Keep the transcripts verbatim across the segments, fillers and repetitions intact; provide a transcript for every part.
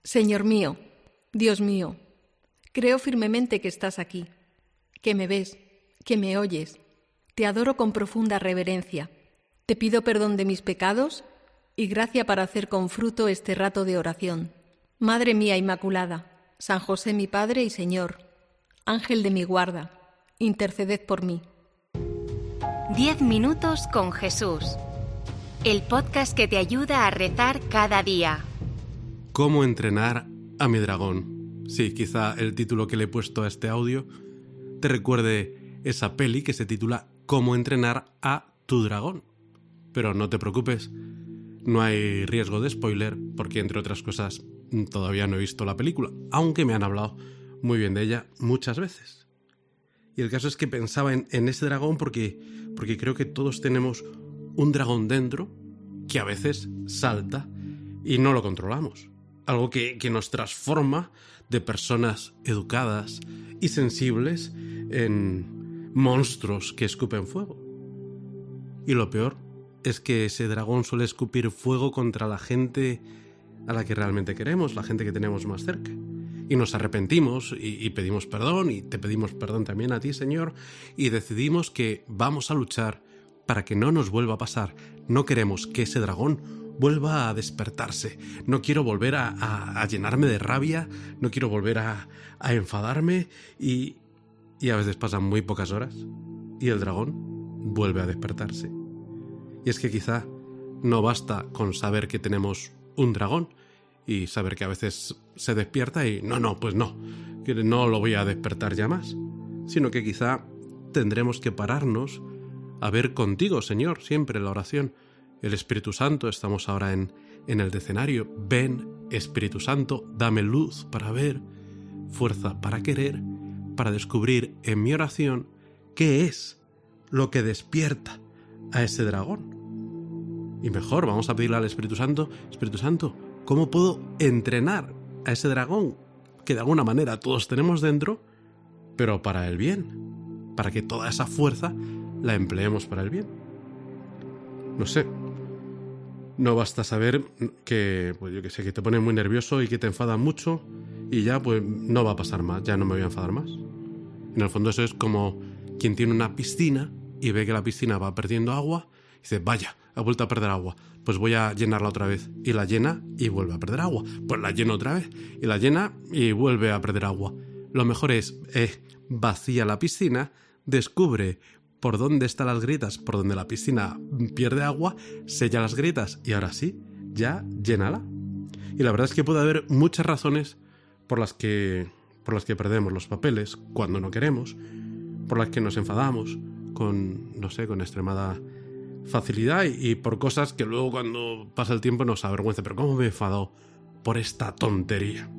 Señor mío, Dios mío, creo firmemente que estás aquí, que me ves, que me oyes. Te adoro con profunda reverencia. Te pido perdón de mis pecados y gracia para hacer con fruto este rato de oración. Madre mía Inmaculada, San José mi Padre y Señor, Ángel de mi guarda, interceded por mí. Diez minutos con Jesús. El podcast que te ayuda a rezar cada día. ¿Cómo entrenar a mi dragón? Sí, quizá el título que le he puesto a este audio te recuerde esa peli que se titula ¿Cómo entrenar a tu dragón? Pero no te preocupes, no hay riesgo de spoiler porque, entre otras cosas, todavía no he visto la película, aunque me han hablado muy bien de ella muchas veces. Y el caso es que pensaba en, en ese dragón porque, porque creo que todos tenemos un dragón dentro que a veces salta y no lo controlamos. Algo que, que nos transforma de personas educadas y sensibles en monstruos que escupen fuego. Y lo peor es que ese dragón suele escupir fuego contra la gente a la que realmente queremos, la gente que tenemos más cerca. Y nos arrepentimos y, y pedimos perdón, y te pedimos perdón también a ti, Señor, y decidimos que vamos a luchar para que no nos vuelva a pasar. No queremos que ese dragón vuelva a despertarse. No quiero volver a, a, a llenarme de rabia, no quiero volver a, a enfadarme y, y a veces pasan muy pocas horas y el dragón vuelve a despertarse. Y es que quizá no basta con saber que tenemos un dragón y saber que a veces se despierta y no, no, pues no, que no lo voy a despertar ya más, sino que quizá tendremos que pararnos a ver contigo, Señor, siempre en la oración. El Espíritu Santo, estamos ahora en, en el decenario. Ven, Espíritu Santo, dame luz para ver, fuerza para querer, para descubrir en mi oración qué es lo que despierta a ese dragón. Y mejor, vamos a pedirle al Espíritu Santo, Espíritu Santo, ¿cómo puedo entrenar a ese dragón que de alguna manera todos tenemos dentro, pero para el bien? Para que toda esa fuerza la empleemos para el bien. No sé. No basta saber que, pues yo que sé, que te pone muy nervioso y que te enfada mucho y ya pues no va a pasar más, ya no me voy a enfadar más. En el fondo eso es como quien tiene una piscina y ve que la piscina va perdiendo agua y dice, vaya, ha vuelto a perder agua, pues voy a llenarla otra vez. Y la llena y vuelve a perder agua. Pues la llena otra vez y la llena y vuelve a perder agua. Lo mejor es, eh, vacía la piscina, descubre por dónde están las grietas, por donde la piscina pierde agua, sella las grietas y ahora sí, ya llénala. Y la verdad es que puede haber muchas razones por las que, por las que perdemos los papeles cuando no queremos, por las que nos enfadamos con, no sé, con extremada facilidad y, y por cosas que luego cuando pasa el tiempo nos avergüenza. Pero ¿cómo me he enfadado por esta tontería?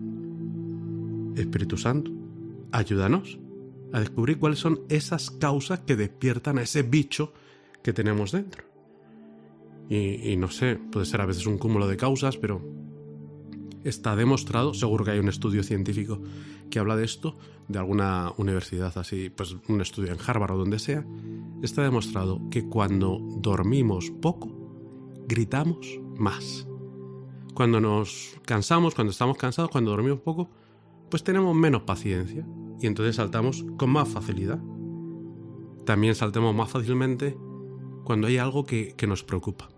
Espíritu Santo, ayúdanos a descubrir cuáles son esas causas que despiertan a ese bicho que tenemos dentro. Y, y no sé, puede ser a veces un cúmulo de causas, pero está demostrado, seguro que hay un estudio científico que habla de esto, de alguna universidad así, pues un estudio en Harvard o donde sea, está demostrado que cuando dormimos poco, gritamos más. Cuando nos cansamos, cuando estamos cansados, cuando dormimos poco, pues tenemos menos paciencia y entonces saltamos con más facilidad. También saltamos más fácilmente cuando hay algo que, que nos preocupa.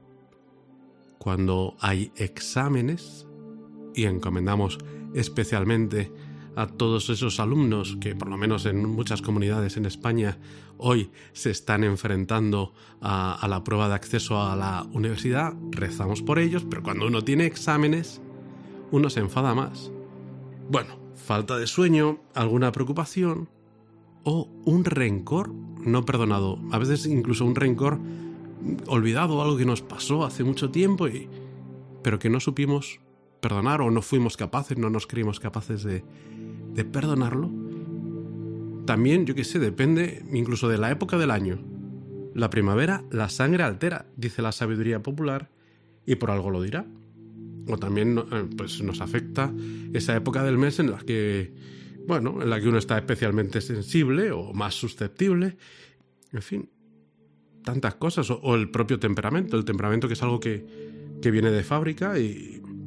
Cuando hay exámenes, y encomendamos especialmente a todos esos alumnos que por lo menos en muchas comunidades en España hoy se están enfrentando a, a la prueba de acceso a la universidad, rezamos por ellos, pero cuando uno tiene exámenes, uno se enfada más. Bueno, falta de sueño, alguna preocupación o un rencor no perdonado. A veces incluso un rencor olvidado, algo que nos pasó hace mucho tiempo, y, pero que no supimos perdonar o no fuimos capaces, no nos creímos capaces de, de perdonarlo. También, yo qué sé, depende incluso de la época del año. La primavera, la sangre altera, dice la sabiduría popular, y por algo lo dirá. O también pues, nos afecta esa época del mes en la que, bueno, en la que uno está especialmente sensible o más susceptible. En fin, tantas cosas. O, o el propio temperamento, el temperamento que es algo que, que viene de fábrica y,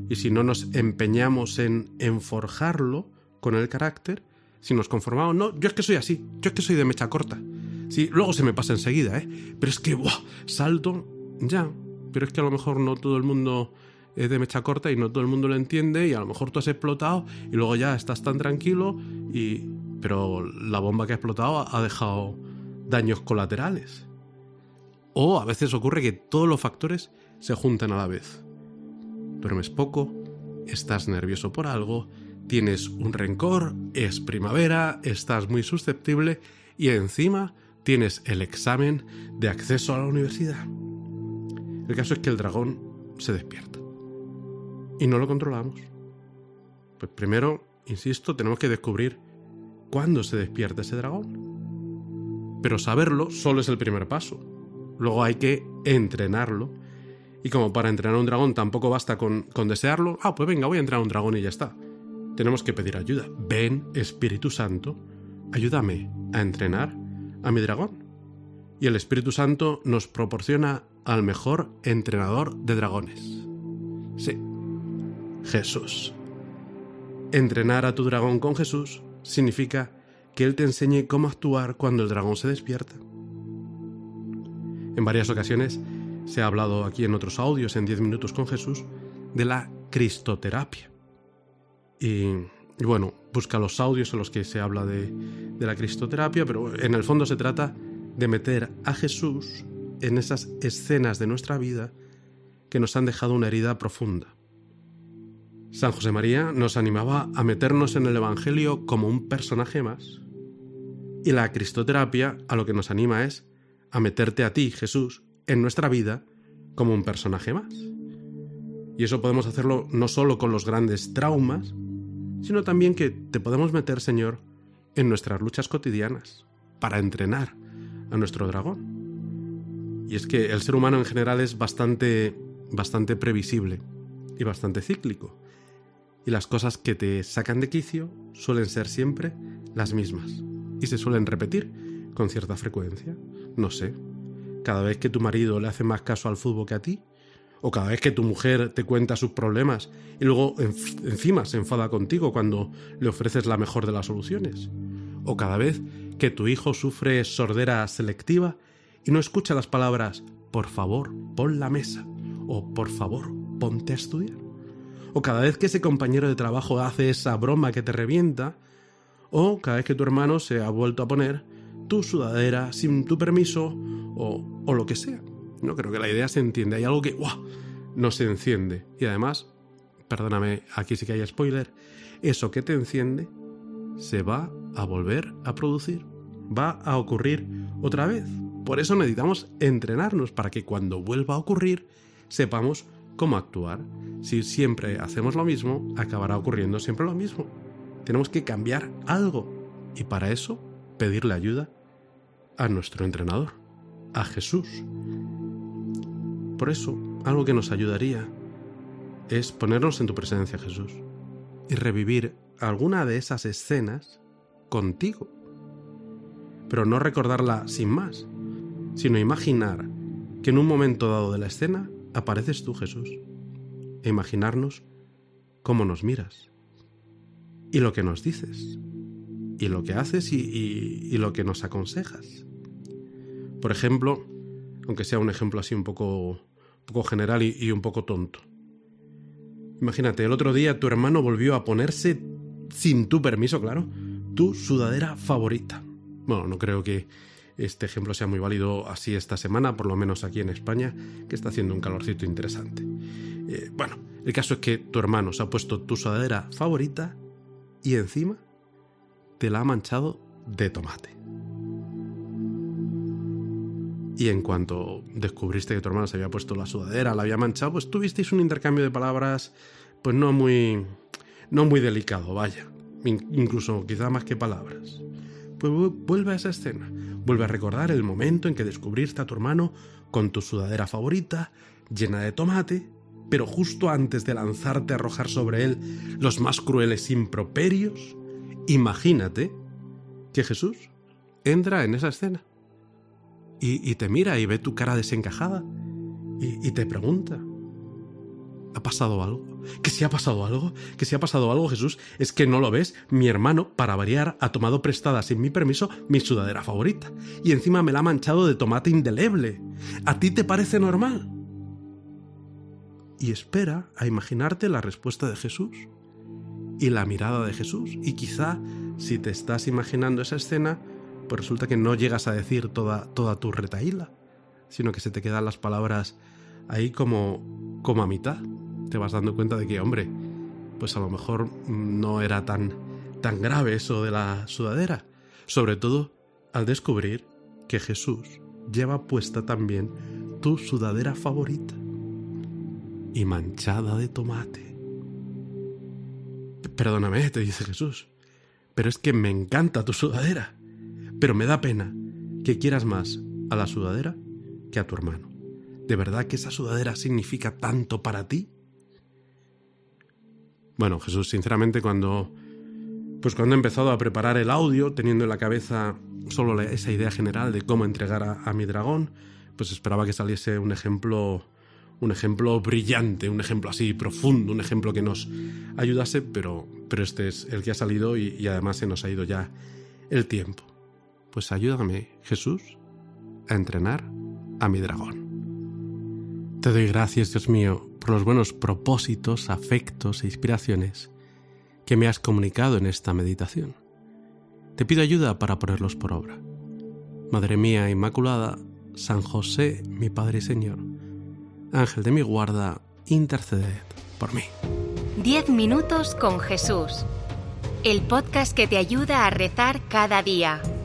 Y si no nos empeñamos en, en forjarlo con el carácter, si nos conformamos, no, yo es que soy así, yo es que soy de mecha corta. Sí, luego se me pasa enseguida, ¿eh? Pero es que, ¡buah!, salto, ya. Pero es que a lo mejor no todo el mundo es de mecha corta y no todo el mundo lo entiende y a lo mejor tú has explotado y luego ya estás tan tranquilo y... pero la bomba que ha explotado ha dejado daños colaterales. O a veces ocurre que todos los factores se juntan a la vez. Duermes poco, estás nervioso por algo, tienes un rencor, es primavera, estás muy susceptible y encima tienes el examen de acceso a la universidad. El caso es que el dragón se despierta y no lo controlamos. Pues primero, insisto, tenemos que descubrir cuándo se despierta ese dragón. Pero saberlo solo es el primer paso. Luego hay que entrenarlo. Y como para entrenar a un dragón tampoco basta con, con desearlo, ah, pues venga, voy a entrenar a un dragón y ya está. Tenemos que pedir ayuda. Ven, Espíritu Santo, ayúdame a entrenar a mi dragón. Y el Espíritu Santo nos proporciona al mejor entrenador de dragones. Sí, Jesús. Entrenar a tu dragón con Jesús significa que Él te enseñe cómo actuar cuando el dragón se despierta. En varias ocasiones se ha hablado aquí en otros audios, en diez minutos con Jesús, de la cristoterapia. Y, y bueno, busca los audios en los que se habla de, de la cristoterapia, pero en el fondo se trata de meter a Jesús en esas escenas de nuestra vida que nos han dejado una herida profunda. San José María nos animaba a meternos en el Evangelio como un personaje más. Y la cristoterapia a lo que nos anima es a meterte a ti, Jesús, en nuestra vida como un personaje más. Y eso podemos hacerlo no solo con los grandes traumas, sino también que te podemos meter, Señor, en nuestras luchas cotidianas para entrenar a nuestro dragón. Y es que el ser humano en general es bastante, bastante previsible y bastante cíclico. Y las cosas que te sacan de quicio suelen ser siempre las mismas. Y se suelen repetir con cierta frecuencia. No sé, cada vez que tu marido le hace más caso al fútbol que a ti, o cada vez que tu mujer te cuenta sus problemas y luego enf- encima se enfada contigo cuando le ofreces la mejor de las soluciones, o cada vez que tu hijo sufre sordera selectiva y no escucha las palabras «por favor, pon la mesa» o «por favor, ponte a estudiar», o cada vez que ese compañero de trabajo hace esa broma que te revienta, o cada vez que tu hermano se ha vuelto a poner tu sudadera sin tu permiso, o, o lo que sea. No creo que la idea se entiende. Hay algo que ¡guau!, nos enciende. Y además, perdóname, aquí sí que hay spoiler, eso que te enciende se va a volver a producir. Va a ocurrir otra vez. Por eso necesitamos entrenarnos para que cuando vuelva a ocurrir sepamos cómo actuar. Si siempre hacemos lo mismo, acabará ocurriendo siempre lo mismo. Tenemos que cambiar algo. Y para eso, pedirle ayuda a nuestro entrenador, a Jesús. Por eso, algo que nos ayudaría es ponernos en tu presencia, Jesús, y revivir alguna de esas escenas contigo. Pero no recordarla sin más, sino imaginar que en un momento dado de la escena apareces tú, Jesús, e imaginarnos cómo nos miras, y lo que nos dices, y lo que haces y, y, y lo que nos aconsejas. Por ejemplo, aunque sea un ejemplo así un poco, un poco general y, y un poco tonto. Imagínate, el otro día tu hermano volvió a ponerse, sin tu permiso, claro, tu sudadera favorita. Bueno, no creo que este ejemplo sea muy válido así esta semana, por lo menos aquí en España, que está haciendo un calorcito interesante. Eh, bueno, el caso es que tu hermano se ha puesto tu sudadera favorita y encima te la ha manchado de tomate. Y en cuanto descubriste que tu hermano se había puesto la sudadera, la había manchado, pues tuvisteis un intercambio de palabras pues no muy, no muy delicado, vaya. Incluso quizá más que palabras. Pues vuelve a esa escena. Vuelve a recordar el momento en que descubriste a tu hermano con tu sudadera favorita, llena de tomate, pero justo antes de lanzarte a arrojar sobre él los más crueles improperios, imagínate que Jesús entra en esa escena. Y, y te mira y ve tu cara desencajada y, y te pregunta, ¿ha pasado algo? ¿Que si ha pasado algo? ¿Que si ha pasado algo, Jesús? ¿Es que no lo ves? Mi hermano, para variar, ha tomado prestada sin mi permiso mi sudadera favorita. Y encima me la ha manchado de tomate indeleble. ¿A ti te parece normal? Y espera a imaginarte la respuesta de Jesús y la mirada de Jesús. Y quizá, si te estás imaginando esa escena, pues resulta que no llegas a decir toda, toda tu retahíla, sino que se te quedan las palabras ahí como, como a mitad. Te vas dando cuenta de que, hombre, pues a lo mejor no era tan, tan grave eso de la sudadera. Sobre todo al descubrir que Jesús lleva puesta también tu sudadera favorita y manchada de tomate. Perdóname, te dice Jesús, pero es que me encanta tu sudadera, pero me da pena que quieras más a la sudadera que a tu hermano. ¿De verdad que esa sudadera significa tanto para ti? Bueno, Jesús, sinceramente, cuando pues cuando he empezado a preparar el audio, teniendo en la cabeza solo la, esa idea general de cómo entregar a, a mi dragón, pues esperaba que saliese un ejemplo, un ejemplo brillante, un ejemplo así profundo, un ejemplo que nos ayudase, pero, pero este es el que ha salido y, y además se nos ha ido ya el tiempo. Pues ayúdame, Jesús, a entrenar a mi dragón. Te doy gracias, Dios mío, por los buenos propósitos, afectos e inspiraciones que me has comunicado en esta meditación. Te pido ayuda para ponerlos por obra. Madre mía Inmaculada, San José, mi Padre y Señor, Ángel de mi guarda, interceded por mí. Diez minutos con Jesús. El podcast que te ayuda a rezar cada día.